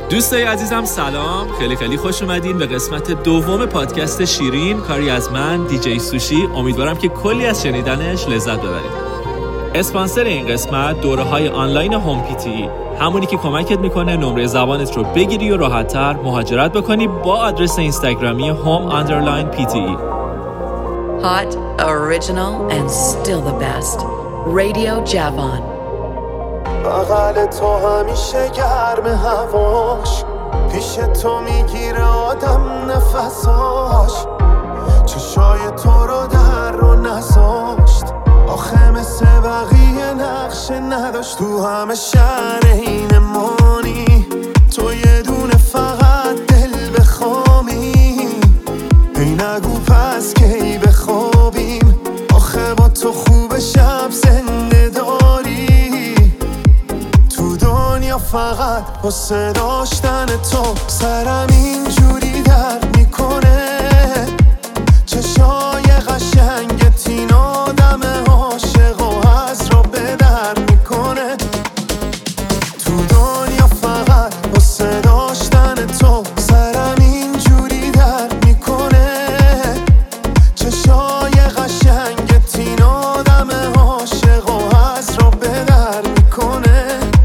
دوستای عزیزم سلام، خیلی خوش اومدین به قسمت دوم پادکست شیرین، کاری از من دیجی سوشی. امیدوارم که کلی از شنیدنش لذت ببرید. اسپانسر این قسمت دوره‌های آنلاین هوم پی تی، همونی که کمکت میکنه نمره زبانت رو بگیری و راحت‌تر مهاجرت بکنی با آدرس اینستاگرامی home_pte. Hot, original and still the best. Radio Javon. بغل تو همیشه گرم هواش، پیش تو میگیره آدم نفساش، چشای تو رو در رو نذاشت، آخه مثل بقیه نقشه نداشت. تو همه شهر این مانی، تو یه دونه فقط دل بخوامی، ای نگو پس کی بخوابیم، آخه با تو خوب شب زنده داری، تو دنیا فقط واسه داشتن تو سرم اینجوری درد میکنه، چشای قشنگت این آدم عاشق و از رو به در میکنه، تو دنیا فقط واسه داشتن تو سرم اینجوری درد میکنه، چشای قشنگت این آدم عاشق و از رو به در میکنه.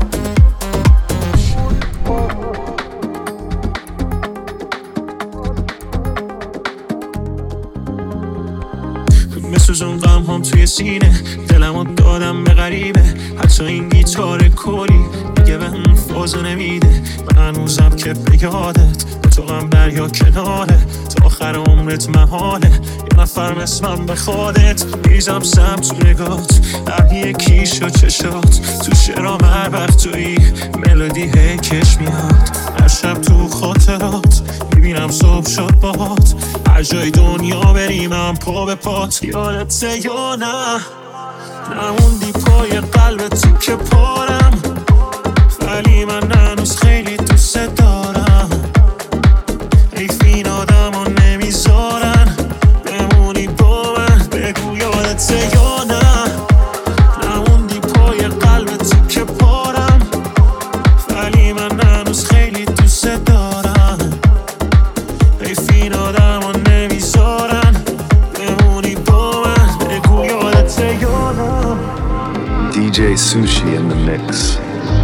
میسوزون غم هم توی سینه، دلمو دادم به غریبه، حتی این گیتار کوری دیگه به هم فازو نمیده، من هنوزم که به یادت با تو غم دریا کناره، تا آخر عمرت محاله یه نفر مثلم به خودت، میزم سم تو نگات هر یکیش و چشات، تو شرام هر وقت توی ملودی هی کش میاد، هر شب تو خاطرات میبینم صبح شد باهات، هر جای دنیا بریم هم پا به پات، یادته یا نه نموندی پای قلبت که پارم، ولی من هنوز خیلی دوست دارم، حیف این آدم ها نمیذارن بمونی با من، بگو یادته یا نه نموندی پای قلبت که پارم، ولی من هنوز خیلی دوست دارم، حیف این آدم ها نمیذارن بمونی با من، بگو یادته یا نه. DJ Sushi in the mix.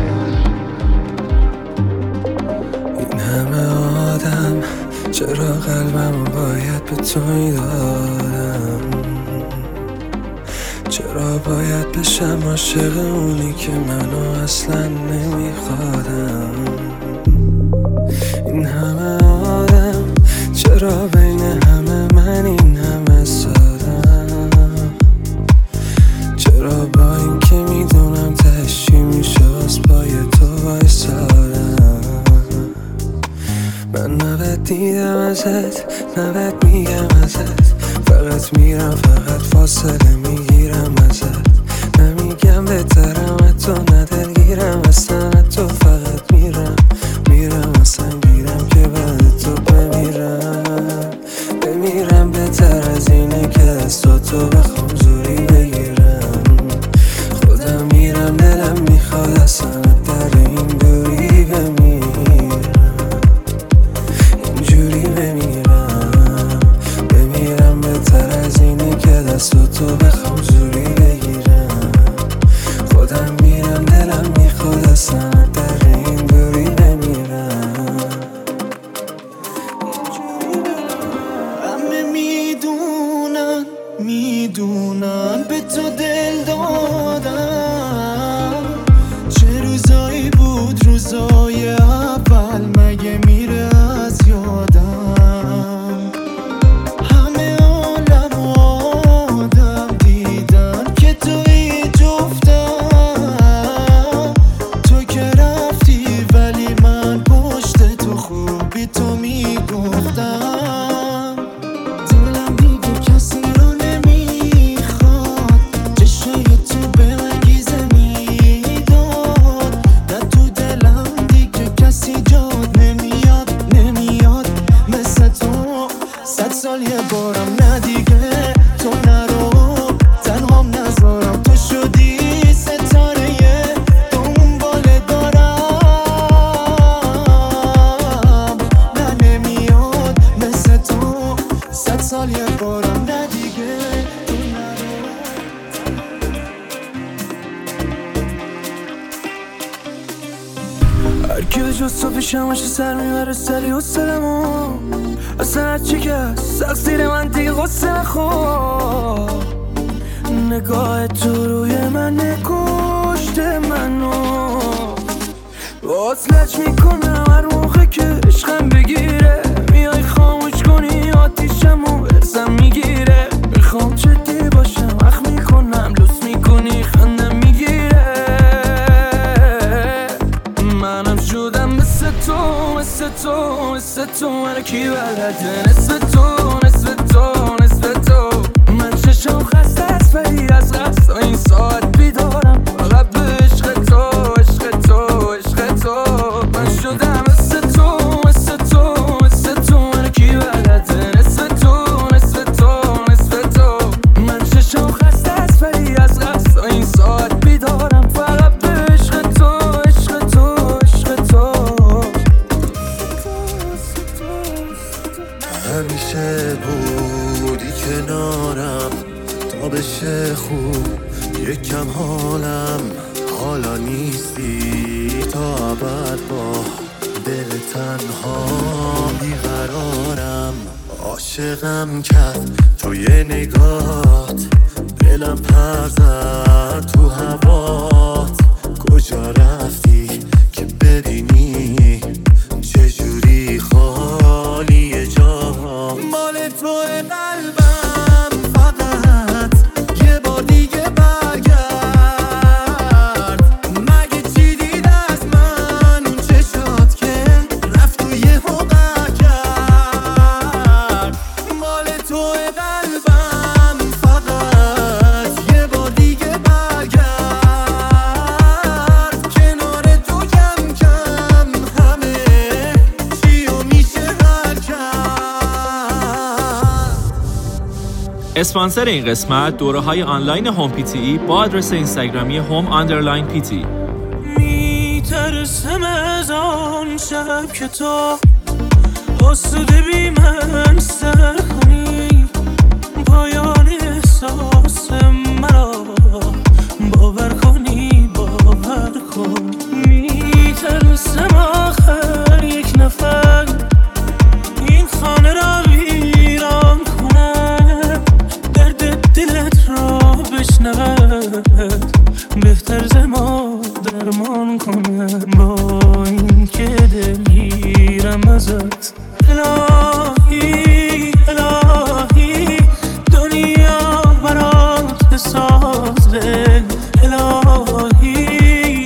این همه آدم چرا قلبمو باید به تو میدادم، چرا باید بشم عاشق اونی که منو اصلا نمیخوادم، این همه آدم چرا بین همه من این همه سادم، چرا با این که میدونم تشی میشه از پای تو وایسادم، من نباید دیدم ازت، نباید میگم ازت، فقط میرم فقط فاصله میگیرم ازت، نمیگم بهترم حتی ندلگیرم اصلا، تو فقط میرم اصلا گیرم که بعد تو بمیرم بهتر از اینه که دستاتو بخوام زوری بگیرم، خودم میرم دلم میخواد اصلا در این دوری بمیرم، اینجوری بمیرم بهتر از اینه که دستاتو بخوام زوری بگیرم، خودم میرم دلم میخواد اصلا در این دوری بمیرم. همه میدونن به تو دل دادم، چه روزایی بود روزای اول مگه میره از یادم، همه عالم و آدم دیدن که توی جفتم، تو که هرکی به جز تو پیشم باشه سر میبره سری حسلمو اصلا هرچی که سخت زیر من دیگه غصه نخور نگاه تو روی من نکشته منو وصلش میکنم هر موقع که عشقم بگیره میای خاموش کنی آتیشمو برسم میگیره میخوام جدی باشم اخ میکنم لوس میکنی خندم میگیره منم شدم مثل تو من کی بلده نصف تو من چشم خسته از ولی از قصد این ساعت بیدارم فقط به عشق تو من شدم مثل تو من کی بلده نصف تو من چشم خسته از ولی از قصد این ساعت بیدارم فقط به عشق تو همیشه بودی کنارم تا بشه خوب یکم حالا نیستی تا ابد با دل تنها بیقرارم عاشقم کرد توی نگات دلم پر زد تو هوات کجا رفتی که ببینی چجوری خالی جا مال تو قلبم فقط یه بار دیگه برگرد مگه چی دید از من اون چشات که رفت و یه حقه کرد مال تو قلبم فقط یه بار دیگه برگرد کنار تو کم کم همه چیو میشه هر کرد. اسپانسر این قسمت دوره‌های آنلاین هوم پی تی با آدرس اینستاگرامی home_pt. میترسم از آن شب که تو آسوده بی من سر کنی پایان احساس مرا باور کن میترسم آخر یک نفر این خانه را ویران کنه درد دلت را بشنود بهتر زما درمان کنه با این که دلگیرم ازت الهی دنیا برات بسازه الهی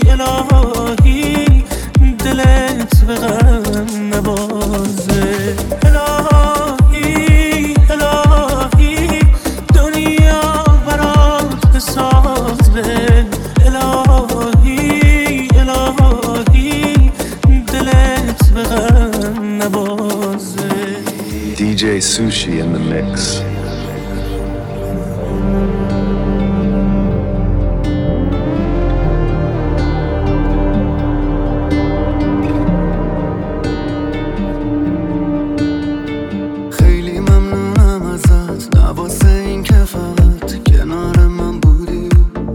دلت به غم نبازه الهی دنیا برات بسازه الهی دلت به غم نبازه. DJ Sushi in the mix. خیلی ممنونم ازت نواسه این که فقط کنار من بودی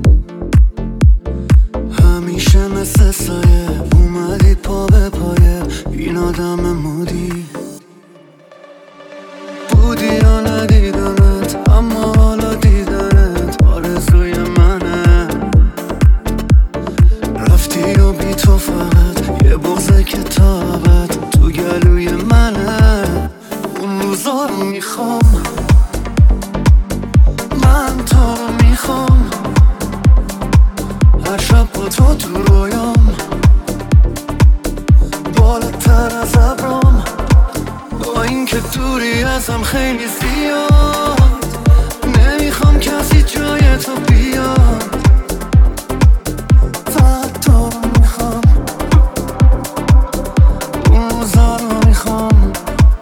همیشه مثل سایه اومدی پا به پایه این آدم مودی بودی یا ندیدمت اما حالا دیدنت آرزوی منه رفتی و بی تو فقط یه بغضه که تا ابد تو گلوی منه اون روزا رو میخوام من تو رو میخوام هر شب با تو تو رویام بالاتر از ابرام با این که دوری ازم خیلی زیاد نمیخوام کسی جای تو بیاد فقط تو رو میخوام اون روزا رو میخوام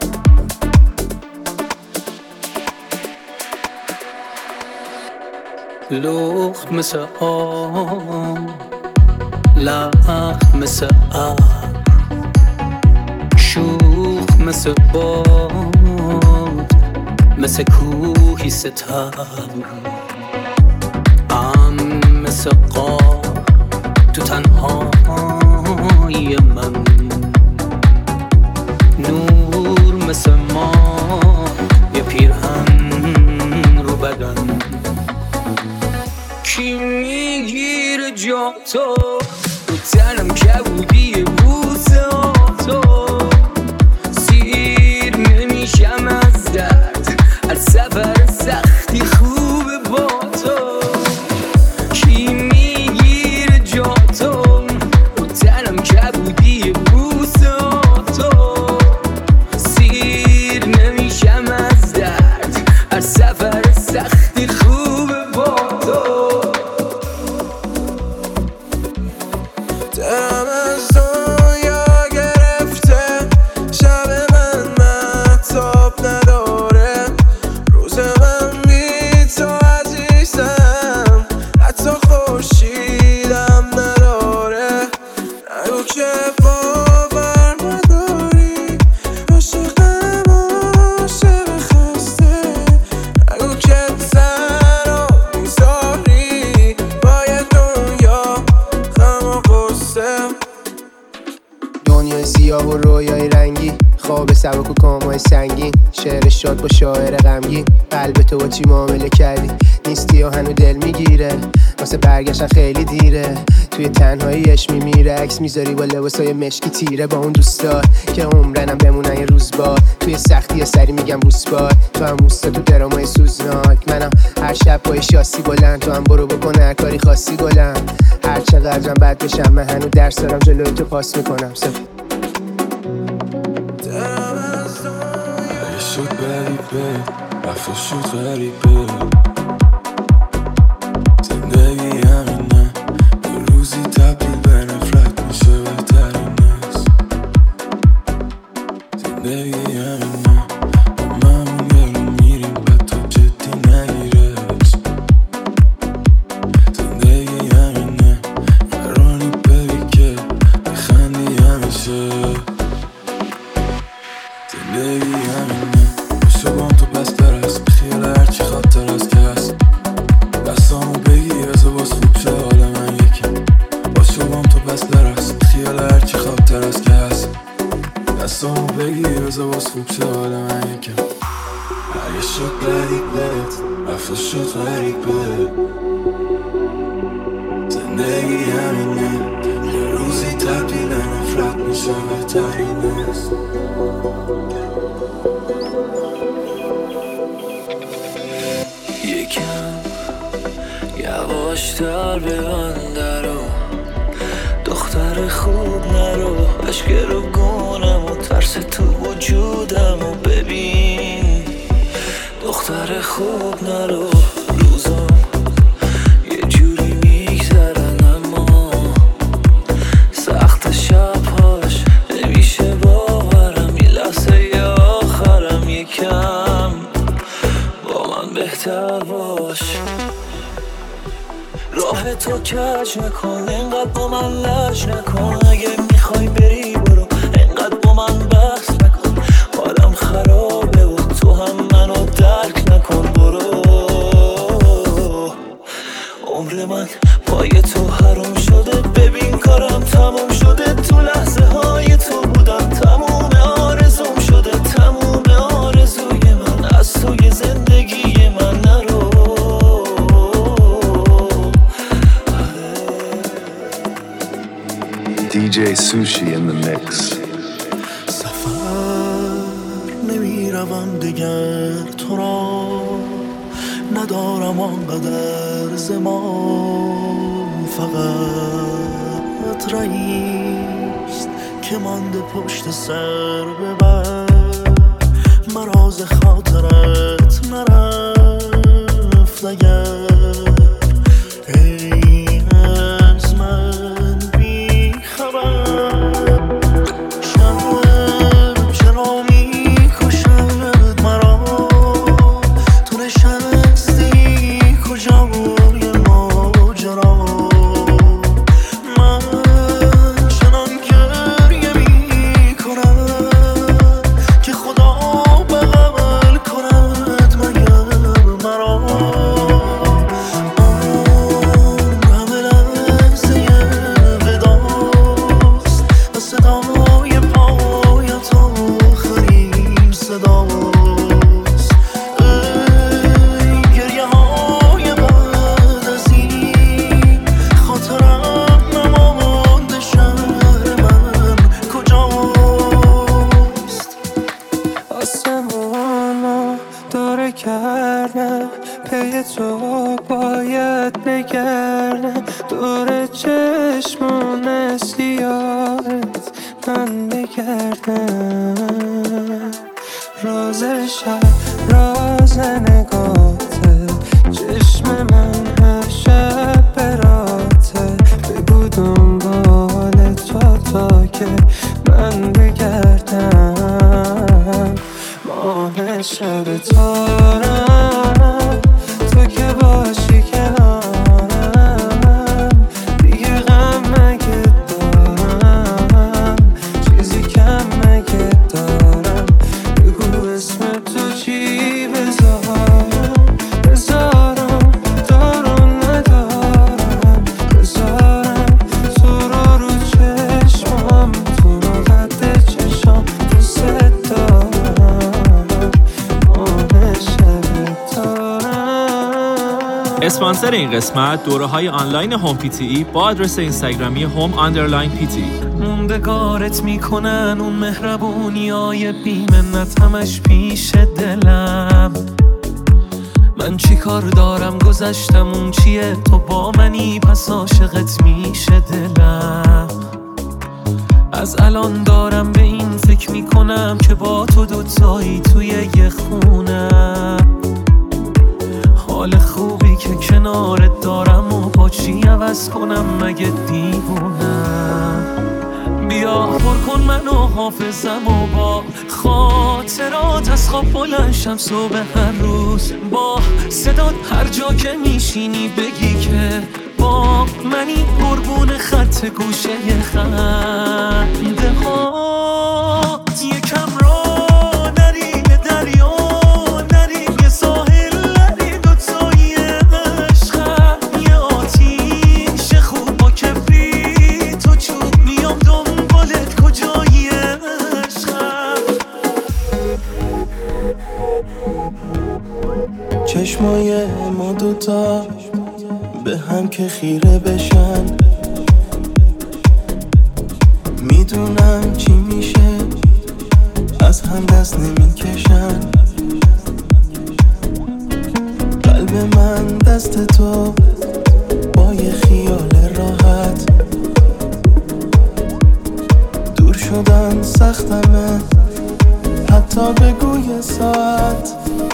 لخت مثل آم لخت مثل ابر شوخ مثل باد مثل کوهی ستبر مثل قار تو تنهایی من با تو، رو تنم کبودی بوسه ها تو، سیر نمیشم از درد، از سفر سختی خوبه با تو، کی میگیره جا تو، رو تنم کبودی بوسه ها تو، سیر نمیشم از درد، از سفر سختی خوبه با تو. دلم از دنیا گرفته، شب من مهتاب نداره، روز من بی تو عزیزم، حتی خورشیدم نداره. نگو که باور نداری، عاشقم عاشق خسته، نگو که تنها میذاری باید دنیا غم و غصه. دنیای سیاه و رویای رنگی، خواب سبک و کامای سنگین، شعر شاد با شاعر غمگین، قلب تو با چی معامله کردی، نیستی و هنو دل میگیره، واسه برگشتن خیلی دیره، توی تنهاییش میمیره، عکس میذاری با لباسای مشکی تیره، با اون دوستا که عمرنم بمونن یه روز با، توی سختی سری میگم روسبار، تو هم اوستا تو درامای سوزناک، منم هر شب با شاسی بلند، تو هم برو بکن هر کاری خاصی گلم، هر چقدرم بد بشم من هنو درس دارم جلوی تو پاس میکنم. اگه شد غریبه رفت شد غریبه، زندگی همینه، یه روزی تبدیل به نفرت میشه بهترین است. زندگی همینه، با همون یارو میریم و تو جدی نگیرش. زندگی همینه، قراری ببی که بخندی همیشه. زندگی همینه، بشه بام تو بس برس، بخیال هرچی خاطر از که هست، دستامو بگی بزا باز خوب شه حال من یکی، باشه بام تو بس برس، بخیال هرچی خاطر از که هست، دستامو بگی بزا باز خوب شه حال من یکی. اگه شد غریبت رفت شد غریبه، زندگی همینه، یه روزی تبدیل نفرت میشه بهترین است. یکم یواشتر ببند درو، دختر خوب نرو، عشق رو گونم و ترس تو وجودم و ببین، دختر خوب نرو. روزم یه جوری میگذرن اما سخت شبهاش نمیشه باورم، این لحظه آخرم، یکم با من بهتر باش، راه تو کج نکن، اینقدر با من لج نکن، اگه میخوای بری برو، اینقدر با من بحث نکن، حالم خرابه و تو هم منو درک نکن، برو. عمر من پای تو حروم شده، ببین کارم تموم شده، تو لحظه های تو بودم، تموم آرزوم شده، تموم آرزوی من از توی زندگی من نرو. DJ Sushi in the mix. سفر نمیروم دیگر، تو را ندارم آنقدر زمان، فقط رئیست که مانده پشت سر ببر، مراز خاطرت نرفت اگر ای از من بی خبر، شب چرا میکشد مرا، تو نشستی کجا بود یه ماجرا، من چنان گریه میکنم که خدا بغل کند مگر مرا. چشمان سیاهت من بگردم، راز شب راز نگاته، چشم من هر شب براته، بگو دنبال تو تا که من بگردم، ماه شب تارم تو که باشی کنارم، دیگه غم مگه دارم، چیزی کم مگه دارم، بگو اسم تو چی بذارم، بذارم دارم ندارم، بذارم تو رو چشمام، تو رو قد چشام دوست دارم، ماه شب تارم. اسپانسر این قسمت دوره‌های آنلاین هوم پی تی ای با آدرس اینستاگرامی home_pt. موندگارت میکنن اون مهربونیای بی‌منت همش پیش دلم، من چی کار دارم گذشتم اون چیه، تو با منی پس عاشقت میشه دلم، از الان دارم به این فکر میکنم که با تو دوتایی توی یه خونم، حال خوبی که کنارت دارم و با چی عوض کنم مگه دیوونم، بیا پر کن منو حافظم و با خاطرات از خواب بلند شم صبح هر روز، با صدات هر جا که میشینی بگی که با منی، قربون خط گوشه خنده هات، یکم را نری به دریا نری به ساحل نری، دوتایی عشقم یه آتیش خوب با کبریت و چوب، میام دنبالت کجایی عشقم. چشمای ما دوتا به هم که خیره بشن، میدونم چی میشه از هم دست نمیکشن، قلب من دست تو با یه خیال راحت، دور شدن سختمه حتی بگو یه ساعت،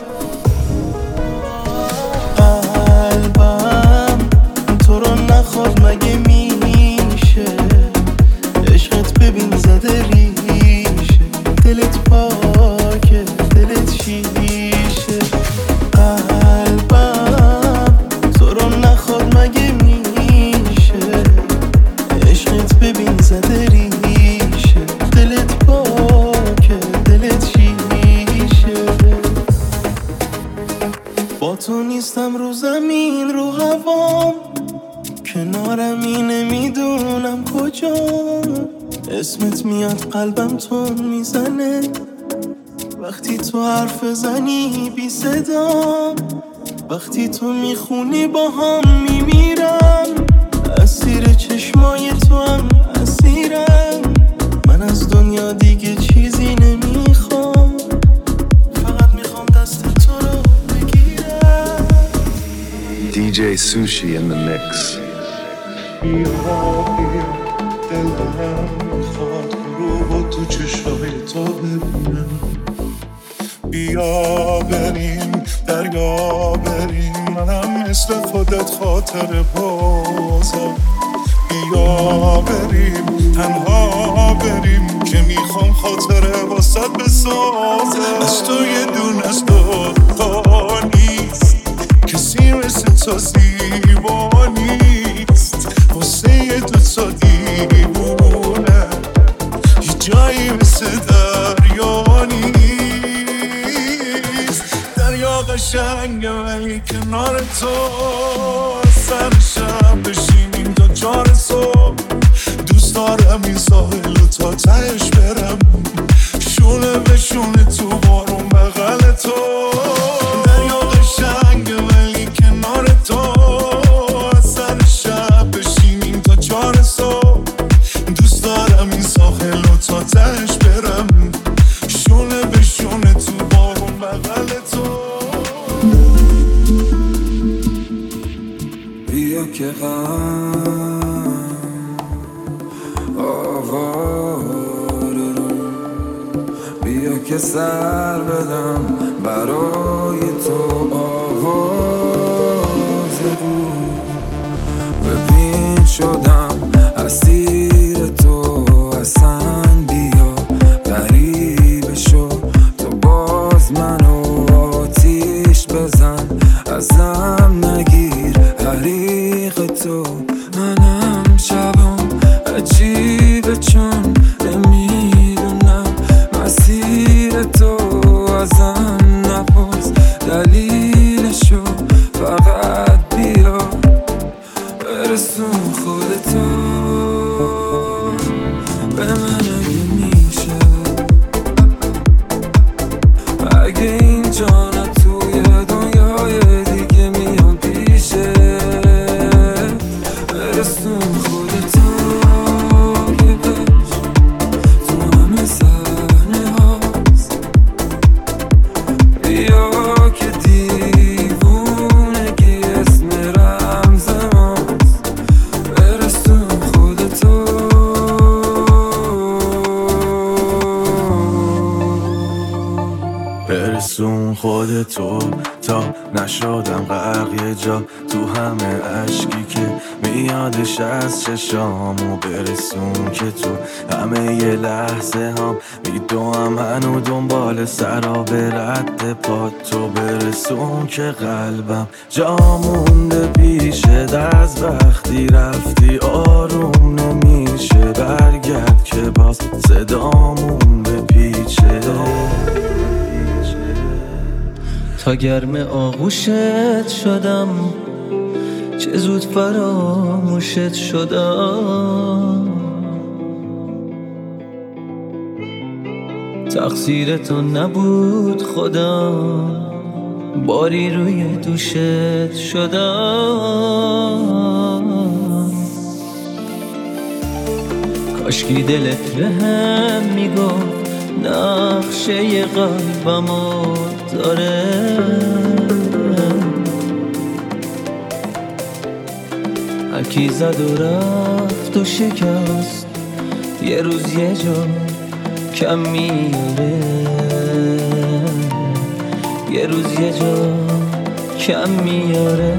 قلبم تو رو نخواد مگه میشه، عشقت ببین زده ریشه، دلت پاکه دلت شیشه، قلبم تو رو نخواد مگه میشه، عشقت ببین زده ریشه، دلت پاکه دلت شیشه، با تو نیستم رو زمین رو هوام، کنارم اینه میدونم کجا، اسمت میاد قلبم تون میزنه، وقتی تو حرف زنی بی صدا، وقتی تو میخونی با هم میمیرم، اسیر چشمای تو هم اسیرم، من از دنیا دیگه چیزی نمیخوام، فقط میخوام دست تو رو بگیرم. DJ Sushi in the mix. دلم میخواد غروب و تو چشای تو ببینم، بیا بریم دریا بریم، منم مثل خودت خاطر بازم، بیا بریم تنها بریم که میخوام خاطره واسط بسازم، از تو یه دون از دوتا نیست، کسی مثل تو زیبا نیست، واسه یه دوتا دیوونه یه جایی مثل دریا نیست، دریا قشنگه ولی کنار تو، سر شب بشینیم تا 4 صبح، دوست دارم این ساحل و تا تهش برم، شونه به شونه تو بارون بغل تو، دریا قشنگه ولی کنار تو، سر شب بشینیم تا 4 صبح، دوست دارم این ساحل و تا تهش برم، شونه به شونه تو بارون بغل تو. بیا که غم آواره رو بیا که سر بدم برای تو آواز رو ببین شدم اسیر تو اصلا بیا غریبه شو تو باز منو آتیش بزن ازم نگیر حریق تو منم شبم عجیبه چون نمیدونم مسیر تو ازم نپرس دلیلشو فقط بیا برسون خودتو به من اگه میشه اگه اینجا نه توی دنیای دیگه میام پیشه برسون خودتو که بش تو همه صحنه هاست بیا که دیوونگی اسم رمز ماست برسون خودتو برسون خودتو تا نشدم غرق یه جا تو همه عشقی که میادش از چشامو برسون که تو همه یه لحظه هم میدوام هنو دنبال سراب رد پات تو برسون که قلبم جا مونده پیشت از وقتی رفتی آروم نمیشه برگرد که باز صدامون بپیچه تا گرم آغوشت شدم چه زود فراموشت شدم تقصیر تو نبود خودم باری روی دوشت شدم کاشکی دلت بهم میگفت نقشه قلبمو داره هرکی زد و رفت و شکست یه روز یه جا کم میاره یه روز یه جا کم میاره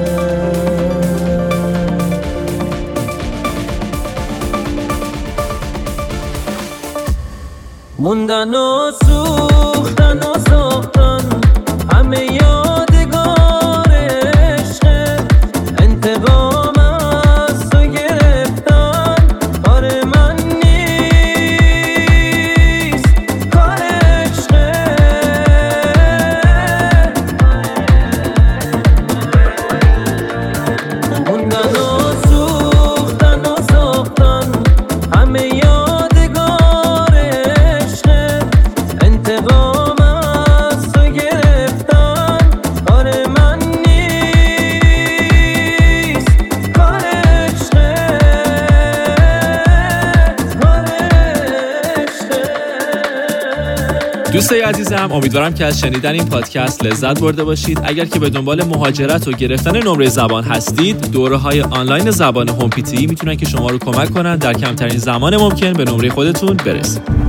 موندن و سوختن و ساختن همه یادگار عشق انتقام از تو گرفتن کار من نیست کار عشق موندن و سوختن و ساختن همه دوستای عزیزم، امیدوارم که از شنیدن این پادکست لذت برده باشید. اگر که به دنبال مهاجرت و گرفتن نمره زبان هستید، دوره‌های آنلاین زبان هوم پی تی میتونن که شما رو کمک کنن در کمترین زمان ممکن به نمره خودتون برسید.